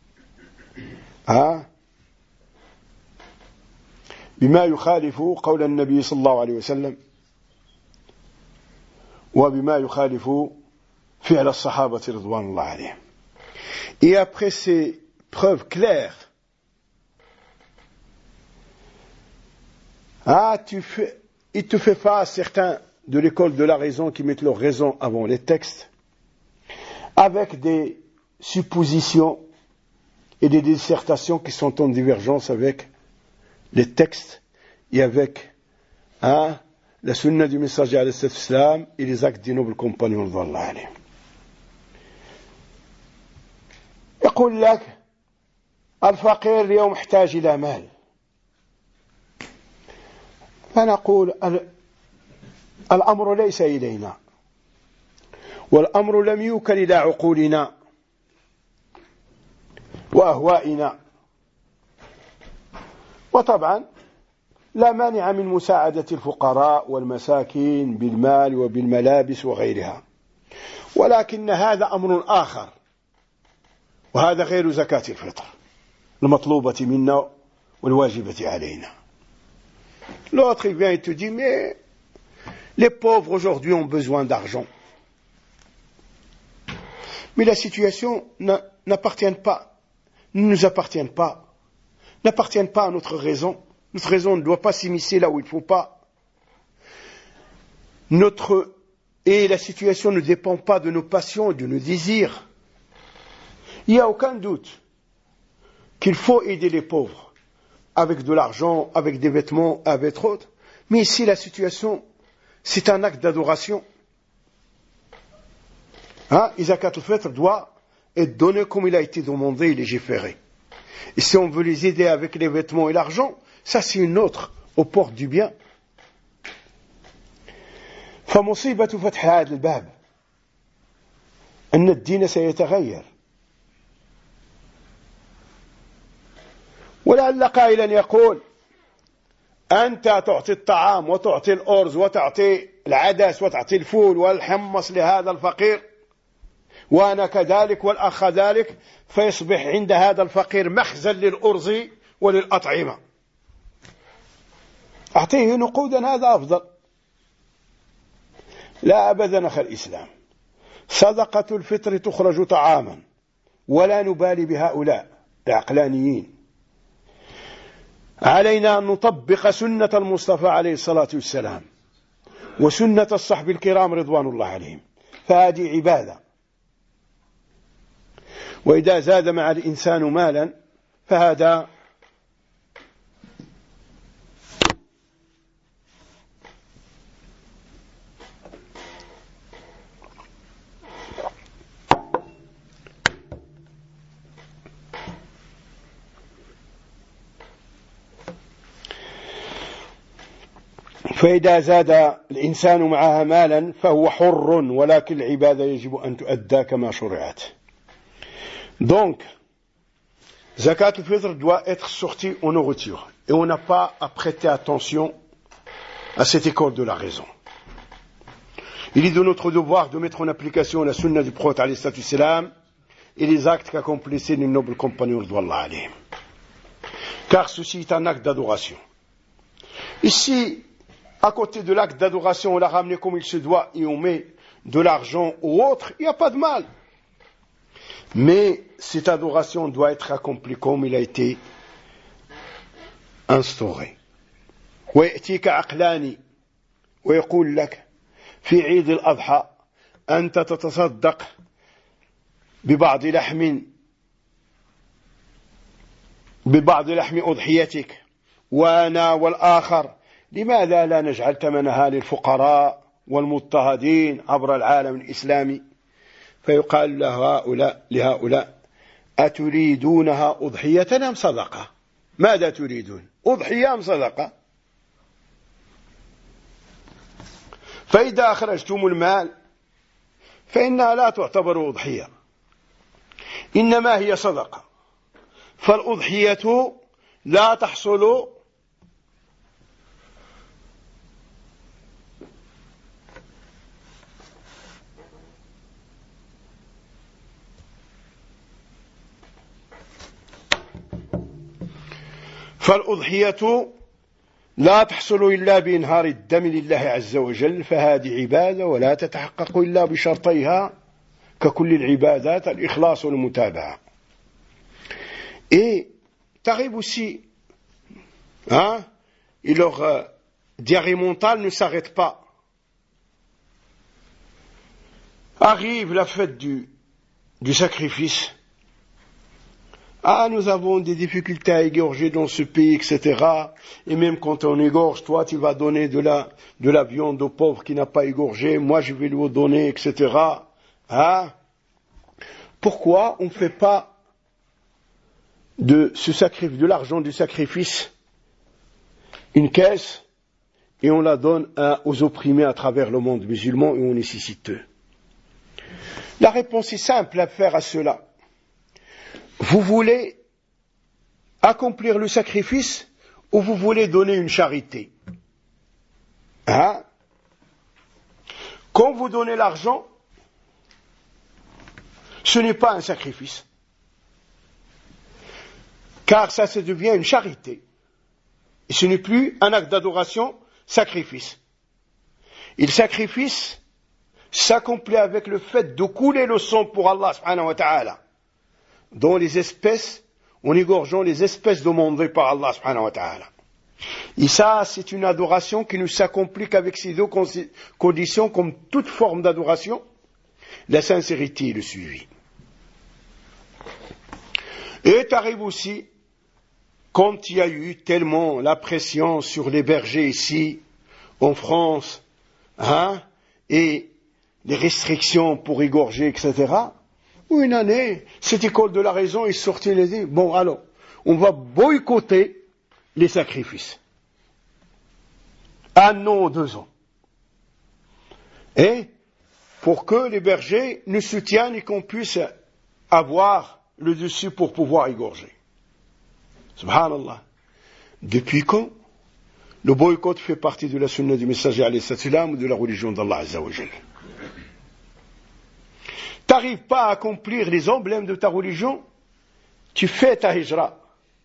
بما يخالف قول النبي صلى الله عليه وسلم وبما يخالف فعل الصحابة رضوان الله عليهم. Et après ces preuves claires, il te fait face certains de l'école de la raison qui mettent leur raison avant les textes, avec des suppositions et des dissertations qui sont en divergence avec les textes et avec la sunna du messager alayhi salam et les actes des nobles compagnons radiyallahu anhum. يقول لك الفقير اليوم محتاج إلى مال، فنقول الأمر ليس إلينا، والأمر لم يوكل إلى عقولنا وأهوائنا. وطبعا لا مانع من مساعدة الفقراء والمساكين بالمال وبالملابس وغيرها، ولكن هذا أمر آخر وهذا غير زكاة الفطر المطلوبة منا والواجبة علينا. L'autre il vient et te dit mais les pauvres aujourd'hui ont besoin d'argent. Mais la situation n'appartient pas, ne nous appartient pas, n'appartient pas à notre raison. Notre raison ne doit pas s'immiscer là où il ne faut pas. Et la situation ne dépend pas de nos passions, de nos désirs. Il n'y a aucun doute qu'il faut aider les pauvres avec de l'argent, avec des vêtements, avec autres. Mais ici, la situation, c'est un acte d'adoration. Zakat al-Fitr doit être donné comme il a été demandé et légiféré. Et si on veut les aider avec les vêtements et l'argent, ça c'est une autre aux portes du bien. فمصيبة فتح هذا الباب أن الدين سيتغير. ولعل قائلا يقول أنت تعطي الطعام وتعطي الأرز وتعطي العدس وتعطي الفول والحمص لهذا الفقير وأنا كذلك والأخ ذلك، فيصبح عند هذا الفقير مخزن للأرز وللأطعمة. أعطيه نقودا هذا أفضل. لا أبدا أخي الإسلام، صدقة الفطر تخرج طعاما ولا نبالي بهؤلاء العقلانيين. علينا أن نطبق سنة المصطفى عليه الصلاة والسلام وسنة الصحب الكرام رضوان الله عليهم، فهذه عبادة. وإذا زاد مع الإنسان مالا فهذا فإذا زاد الإنسان معها مالا فهو حر، ولكن العبادة يجب أن تؤدى كما شرعت. Donc, Zakat al-Fitr doit être sorti en nourriture. Et on n'a pas à prêter attention à cette école de la raison. Il est de notre devoir de mettre en application la sunna du prophète alayhi salam et les actes qu'accomplissaient les nobles compagnons radiyallahu alayhim. Car ceci est un acte d'adoration. Ici, à côté de l'acte d'adoration, on l'a ramené comme il se doit et on met de l'argent ou autre, il n'y a pas de mal. Mais cette adoration doit être accomplie comme il a été instauré. ويأتيك عقلاني ويقول لك في عيد الأضحى أنت تتصدق ببعض لحم أضحيتك وأنا والآخر، لماذا لا نجعل ثمنها للفقراء والمضطهدين عبر العالم الإسلامي؟ فيقال لهؤلاء أتريدونها أضحية أم صدقة؟ ماذا تريدون؟ أضحية أم صدقة؟ فإذا أخرجتم المال فإنها لا تعتبر أضحية، إنما هي صدقة. فالأضحية لا تحصل إلا بإنهار الدم لله عز وجل، فهذه عبادة ولا تتحقق إلا بشرطيها ككل العبادات، الإخلاص والمتابعة. Et t'arrives aussi, et leur diarrhée mentale ne s'arrête pas. Arrive la fête du sacrifice. Nous avons des difficultés à égorger dans ce pays, etc. Et même quand on égorge, toi, tu vas donner de la viande au pauvre qui n'a pas égorgé, moi je vais lui donner, etc. Pourquoi on ne fait pas de l'argent du sacrifice une caisse et on la donne aux opprimés à travers le monde musulman et aux nécessiteux? La réponse est simple à faire à cela. Vous voulez accomplir le sacrifice ou vous voulez donner une charité? Quand vous donnez l'argent, Ce n'est pas un sacrifice. Car ça devient une charité. Et ce n'est plus un acte d'adoration, sacrifice. Et le sacrifice s'accomplit avec le fait de couler le sang pour Allah subhanahu wa ta'ala, dans les espèces, en égorgeant les espèces demandées par Allah subhanahu wa ta'ala. Et ça, c'est une adoration qui ne s'accomplit qu'avec ces deux conditions, comme toute forme d'adoration, la sincérité et le suivi. Et t'arrive aussi, quand il y a eu tellement la pression sur les bergers ici, en France, et les restrictions pour égorger, etc., une année, cette école de la raison est sortie et dit, bon alors, on va boycotter les sacrifices. 1 an ou 2 ans. Et pour que les bergers nous soutiennent et qu'on puisse avoir le dessus pour pouvoir égorger. Subhanallah. Depuis quand le boycott fait partie de la sunna du messager alayhi salam ou de la religion d'Allah azza wa jal? T'arrives pas à accomplir les emblèmes de ta religion, tu fais ta hijra.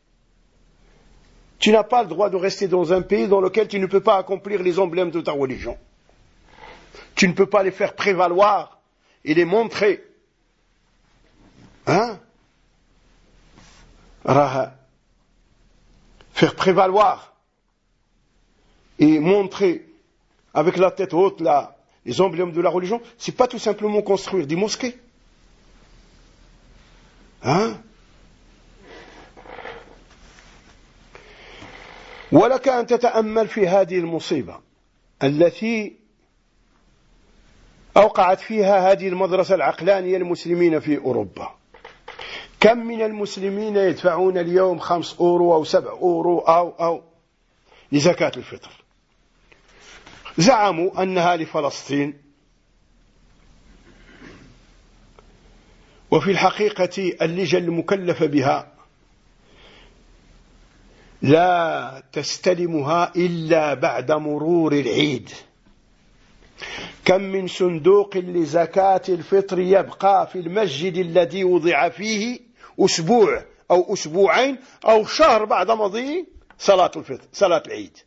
Tu n'as pas le droit de rester dans un pays dans lequel tu ne peux pas accomplir les emblèmes de ta religion. Tu ne peux pas les faire prévaloir et les montrer. Faire prévaloir et montrer avec la tête haute là, les emblèmes de la religion, c'est pas tout simplement construire des mosquées. ولك أن تتأمل في هذه المصيبة التي أوقعت فيها هذه المدرسة العقلانية المسلمين في أوروبا. كم من المسلمين يدفعون اليوم 5 أورو أو 7 أورو أو لزكاة الفطر. زعموا أنها لفلسطين، وفي الحقيقة اللجنة المكلفة بها لا تستلمها إلا بعد مرور العيد. كم من صندوق لزكاة الفطر يبقى في المسجد الذي وضع فيه أسبوع أو أسبوعين أو شهر بعد مضي صلاة الفطر، صلاة العيد.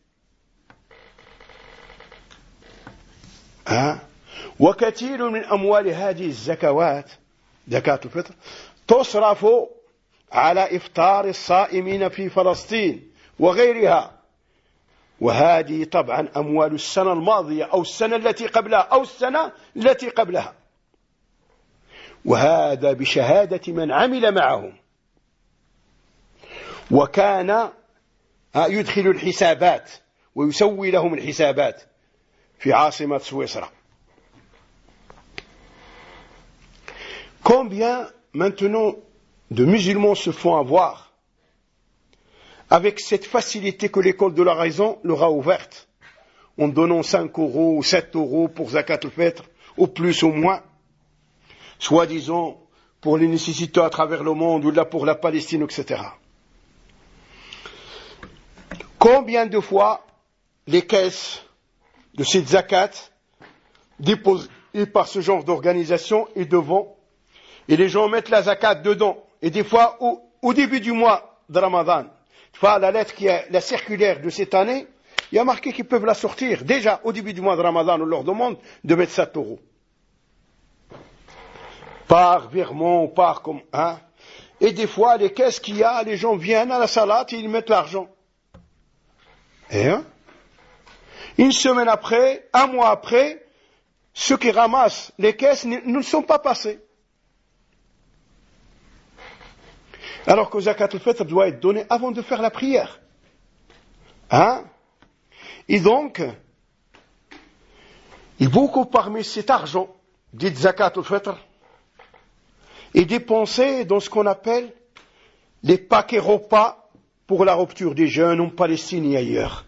وكثير من أموال هذه الزكوات، زكاة الفطر، تصرف على إفطار الصائمين في فلسطين وغيرها، وهذه طبعا أموال السنة الماضية أو السنة التي قبلها أو السنة التي قبلها، وهذا بشهادة من عمل معهم وكان يدخل الحسابات ويسوي لهم الحسابات في عاصمة سويسرا. Combien maintenant de musulmans se font avoir avec cette facilité que l'école de la raison leur a ouverte, en donnant 5 euros ou 7 euros pour zakat al-fitr, au plus ou moins, soi-disant pour les nécessiteux à travers le monde ou là pour la Palestine, etc. Combien de fois les caisses de cette zakat déposées par ce genre d'organisation est devant, et les gens mettent la zakat dedans, et des fois au début du mois de Ramadan, la lettre qui est la circulaire de cette année, il y a marqué qu'ils peuvent la sortir déjà au début du mois de Ramadan. On leur demande de mettre 7 euros par virement, par comme et des fois les caisses qu'il y a, les gens viennent à la salat et ils mettent l'argent. Et une semaine après, 1 mois après, ceux qui ramassent les caisses ne sont pas passés. Alors que zakat al-fitr doit être donné avant de faire la prière. Et donc, et beaucoup parmi cet argent, dit zakat al-fitr, est dépensé dans ce qu'on appelle les paquets repas pour la rupture des jeûnes en Palestine et ailleurs.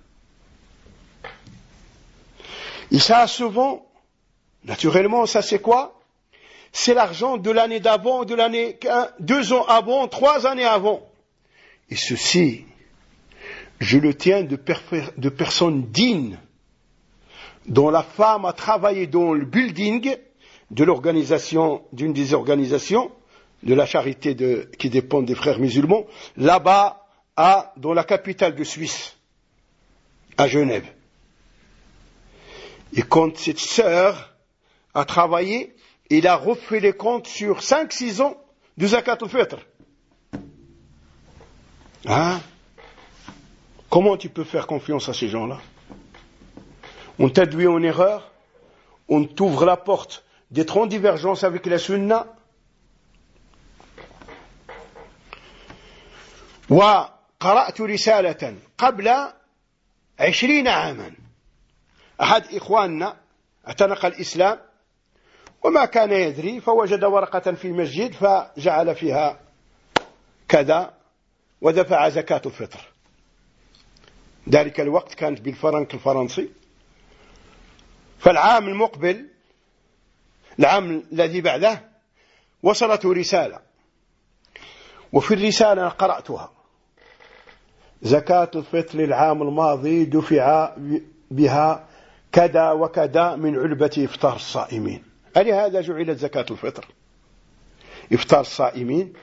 Et ça, souvent, naturellement, ça c'est quoi? C'est l'argent de l'année d'avant, de l'année 2 ans avant, 3 années avant. Et ceci, je le tiens de personnes dignes, dont la femme a travaillé dans le building de l'organisation, d'une des organisations de la charité qui dépend des frères musulmans, là-bas, dans la capitale de Suisse, à Genève. Et quand cette sœur a travaillé, il a refait les comptes sur 5-6 ans de Zakat al-Fitr. Comment tu peux faire confiance à ces gens-là? On t'induit en erreur, on t'ouvre la porte d'être en divergence avec la sunna. وقرأت رسالة قبل 20 عاما أحد إخواننا اعتنق الإسلام وما كان يدري فوجد ورقة في مسجد فجعل فيها كذا ودفع زكاة الفطر. ذلك الوقت كانت بالفرنك الفرنسي. فالعام المقبل العام الذي بعده وصلته رسالة، وفي الرسالة قرأتها: زكاة الفطر العام الماضي دفع بها كذا وكذا من علبة إفطار الصائمين. ألهذا جعلت زكاة الفطر؟ إفطار الصائمين.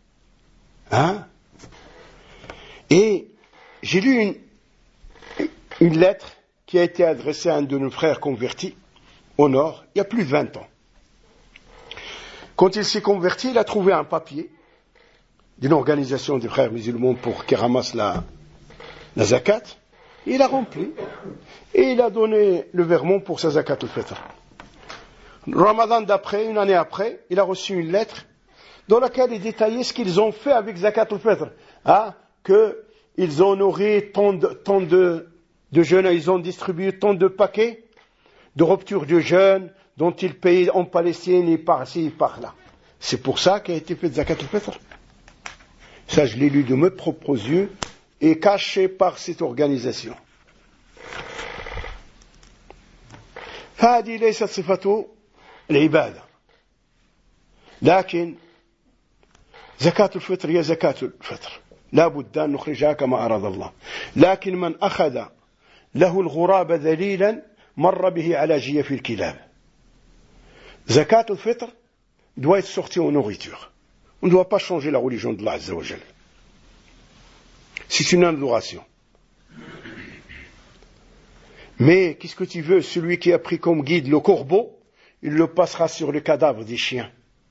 Et j'ai lu une lettre qui a été adressée à un de nos frères convertis au nord, il y a plus de 20 ans. Quand il s'est converti, il a trouvé un papier d'une organisation des frères musulmans pour qui ramasse la zakat. Il a rempli et il a donné le vermont pour sa zakat al-fitr. Ramadan d'après, une année après, il a reçu une lettre dans laquelle il détaillait ce qu'ils ont fait avec zakat al-fitr. Qu'ils ont nourri tant de jeunes, ils ont distribué tant de paquets de rupture de jeûne dont ils payent en Palestine et par-ci et par-là. C'est pour ça qu'a été fait zakat al-fitr. Ça, je l'ai lu de mes propres yeux et caché par cette organisation. فهذه ليست صفة العبادة، لكن زكاة الفطر هي زكاة الفطر، لا بد أن نخرجها كما أراد الله. لكن من أخذ له الغراب ذليلا مر به على جيف الكلاب. زكاة الفطر doit être sortie en nourriture. On ne doit pas changer la religion de Allah Azza wa Jal. C'est une adoration. Mais qu'est-ce que tu veux? Celui qui a pris comme guide le corbeau, il le passera sur le cadavre des chiens.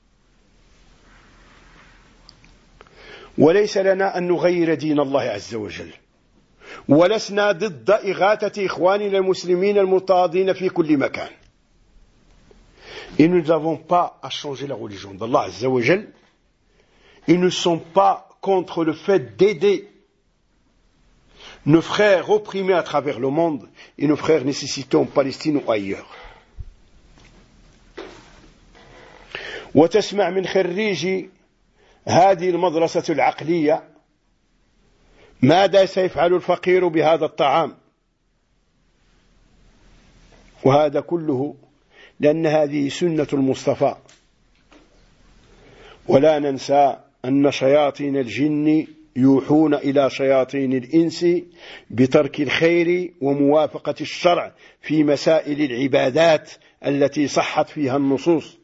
وليس لنا أن نغير دين الله عز وجل، ولسنا ضد إغاثة إخواننا المسلمين المضطهدين في كل مكان. Et nous n'avons pas à changer la religion d'Allah Azza wa Jal. Ils ne sont pas contre le fait d'aider nos frères opprimés à travers le monde et nos frères nécessités en Palestine ou ailleurs. وتسمع من خريج هذه المدرسة العقلية ماذا سيفعل الفقير بهذا الطعام، وهذا كله لأن هذه سنة المصطفى. ولا ننسى أن شياطين الجن يوحون إلى شياطين الإنس بترك الخير وموافقة الشرع في مسائل العبادات التي صحت فيها النصوص.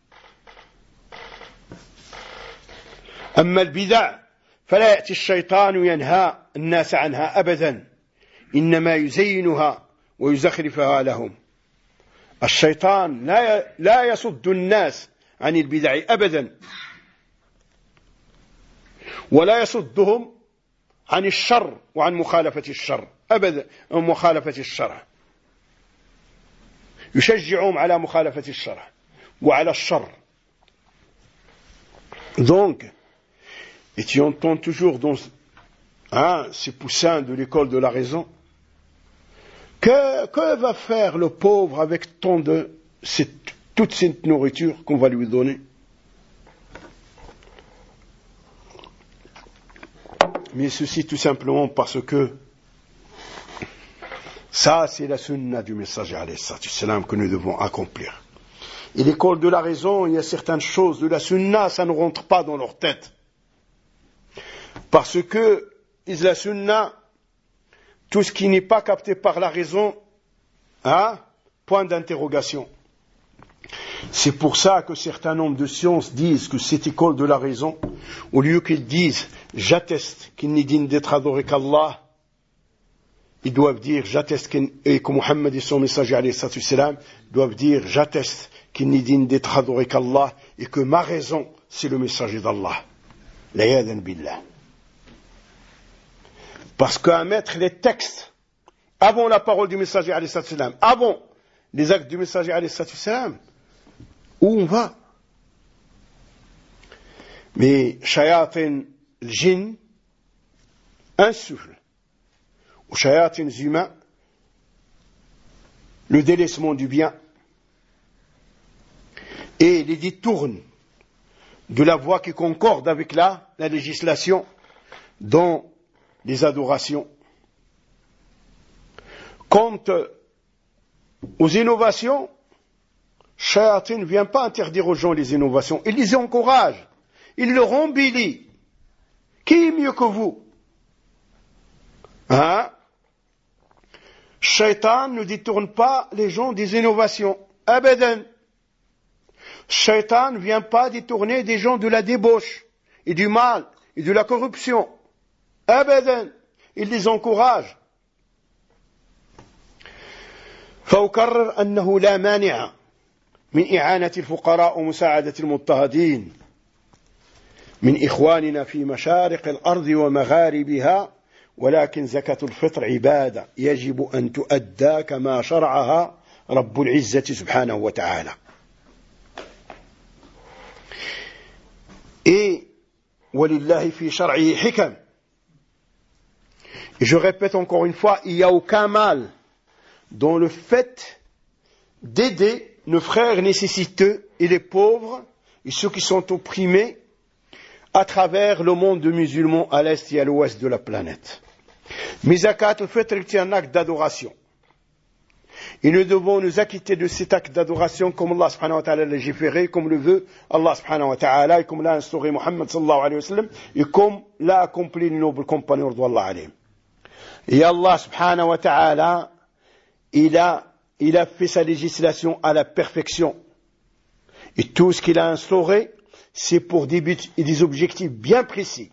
أما البدع فلا يأتي الشيطان ينهى الناس عنها أبدا، إنما يزينها ويزخرفها لهم. الشيطان لا يصد الناس عن البدع أبدا، ولا يصدهم عن الشر وعن مخالفة الشر أبدا، مخالفة الشرع. يشجعهم على مخالفة الشرع وعلى الشر. Donc, et tu entends toujours dans ces poussins de l'école de la raison, que va faire le pauvre avec toute cette nourriture qu'on va lui donner? Mais ceci tout simplement parce que ça c'est la sunna du messager alayhi salatu wassalam que nous devons accomplir. Et l'école de la raison, il y a certaines choses de la sunna, ça ne rentre pas dans leur tête. Parce que la sunna, tout ce qui n'est pas capté par la raison, point d'interrogation. C'est pour ça que certains nombres de sciences disent que cette école de la raison, au lieu qu'ils disent « j'atteste qu'il n'est digne d'être adoré qu'Allah », ils doivent dire « j'atteste que Muhammad et son messager alayhi salatu wassalam doivent dire « j'atteste qu'il n'est digne d'être adoré qu'Allah et que ma raison, c'est le messager d'Allah ». L'ayadan billah. Parce qu'à mettre les textes avant la parole du messager alayhi salatu wassalam, avant les actes du messager alayhi salatu wassalam, où on va? Mais shayatin al-jinn insuffle aux shayatin humains le délaissement du bien et les détournent de la voie qui concorde avec la législation dans les adorations. Quant aux innovations, Shayatin ne vient pas interdire aux gens les innovations, il les encourage, il leur embellit. Qui est mieux que vous? Shaitan ne détourne pas les gens des innovations. Abadan. Shaitan ne vient pas détourner des gens de la débauche et du mal et de la corruption. Abadan. Il les encourage. فأكرر أنه لا مانع من إعانة الفقراء ومساعدة المضطهدين من إخواننا في مشارق الأرض ومغاربها، ولكن زكاة الفطر عبادة يجب أن تؤدى كما شرعها رب العزة سبحانه وتعالى. Et ولله في شرعه حكم. Et je répète encore une fois, il n'y a aucun mal dans le fait d'aider nos frères nécessiteux et les pauvres et ceux qui sont opprimés à travers le monde musulman à l'est et à l'ouest de la planète. Mais zakat al-fitr est un acte d'adoration. Et nous devons nous acquitter de cet acte d'adoration comme Allah subhanahu wa ta'ala l'a légiféré, comme le veut Allah subhanahu wa ta'ala, et comme l'a instauré Muhammad sallallahu alayhi wa sallam, et comme l'a accompli le noble compagnon radouallahu alayhi. Et Allah subhanahu wa ta'ala, il a fait sa législation à la perfection. Et tout ce qu'il a instauré, c'est pour des buts et des objectifs bien précis.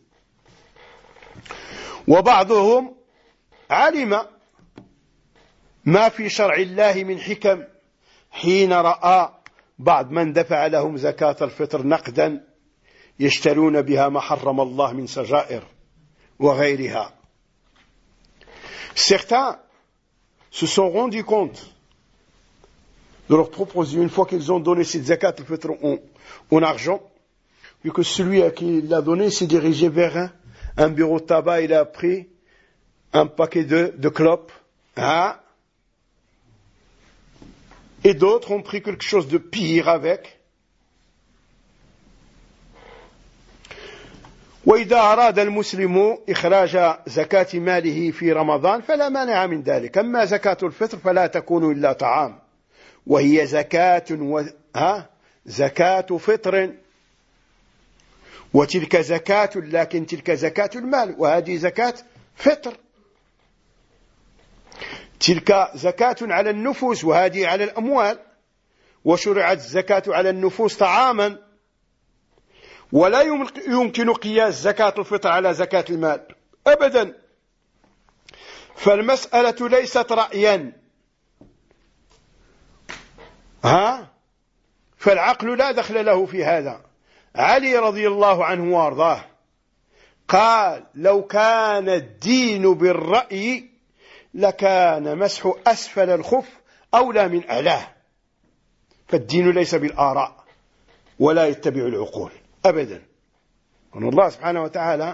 وبعضهم علم ما في شرع الله من حكم حين رأى بعض من دفع لهم زكاة الفطر نقدا يشترون بها ما حرم الله من سجائر وغيرها. Certains se sont rendus compte de leurs propres yeux, une fois qu'ils ont donné cette zakat al-fitr en argent, vu que celui à qui il l'a donné s'est dirigé vers un bureau de tabac, il a pris un paquet de clopes, et d'autres ont pris quelque chose de pire avec. وإذا أراد المسلم إخراج زكاة ماله في رمضان فلا مانع من ذلك. أما زكاة الفطر فلا تكون إلا طعام، وهي زكاة فطر، وتلك زكاة، لكن تلك زكاة المال، وهذه زكاة فطر. تلك زكاة على النفوس وهذه على الأموال، وشرعت الزكاة على النفوس طعاما، ولا يمكن قياس زكاة الفطر على زكاة المال أبدا. فالمسألة ليست رأيا، فالعقل لا دخل له في هذا. علي رضي الله عنه وارضاه قال: لو كان الدين بالرأي لكان مسح أسفل الخف أولى من أعلاه. فالدين ليس بالآراء ولا يتبع العقول أبدا. Allah subhanahu wa ta'ala.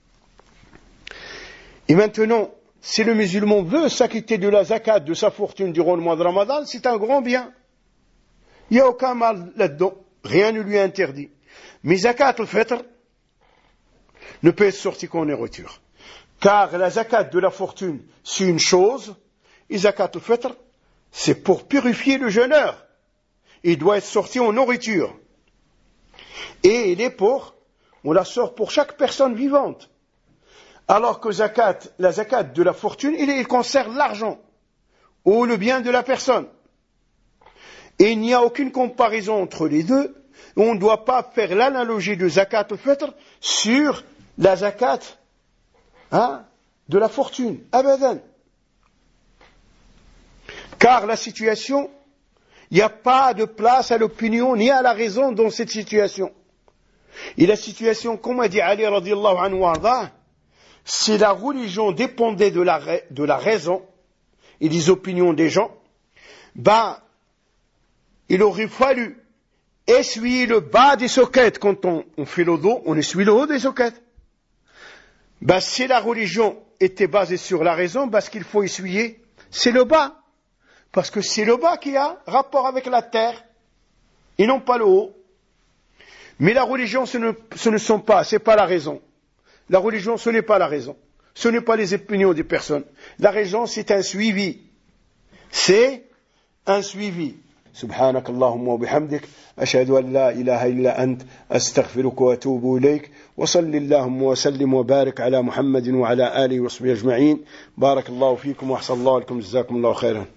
Et maintenant, si le musulman veut s'acquitter de la zakat de sa fortune durant le mois de Ramadan, c'est un grand bien. Il n'y a aucun mal là-dedans. Rien ne lui est interdit. Mais zakat al-fitr ne peut être sorti qu'en nourriture. Car la zakat de la fortune, c'est une chose, et zakat al-fitr, c'est pour purifier le jeûneur. Il doit être sorti en nourriture. Et il est on la sort pour chaque personne vivante. Alors que la zakat de la fortune, il concerne l'argent, ou le bien de la personne. Et il n'y a aucune comparaison entre les deux. On ne doit pas faire l'analogie de zakat al-fitr sur la zakat de la fortune. Abadan. Car la situation, il n'y a pas de place à l'opinion ni à la raison dans cette situation. Et la situation, comme a dit Ali radiallahu anhu arda, si la religion dépendait de la raison et des opinions des gens, il aurait fallu essuyer le bas des soquettes. Quand on fait le dos, on essuie le haut des soquettes. Si la religion était basée sur la raison, ce qu'il faut essuyer, c'est le bas. Parce que c'est le bas qui a rapport avec la terre, et non pas le haut. Mais la religion, ce n'est pas la raison. La religion, ce n'est pas la raison. Ce n'est pas les opinions des personnes. La raison, c'est un suivi. C'est un suivi. سبحانك اللهم وبحمدك أشهد أن لا إله إلا أنت أستغفرك وأتوب إليك وصل اللهم وسلم وبارك على محمد وعلى آله وصحبه أجمعين بارك الله فيكم وأحسن الله لكم جزاكم الله خيرا